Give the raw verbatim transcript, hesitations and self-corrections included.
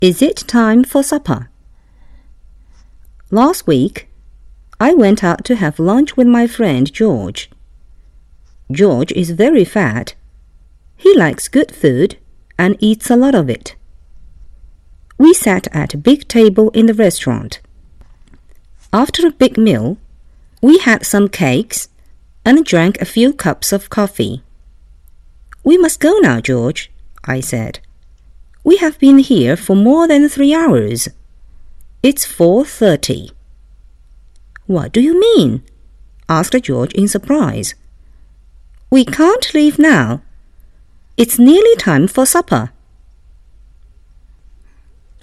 Is it time for supper? Last week, I went out to have lunch with my friend George. George is very fat. He likes good food and eats a lot of it. We sat at a big table in the restaurant. After a big meal, we had some cakes and drank a few cups of coffee. We must go now, George, I said. We have been here for more than three hours. It's four thirty. What do you mean? Asked George in surprise. We can't leave now. It's nearly time for supper.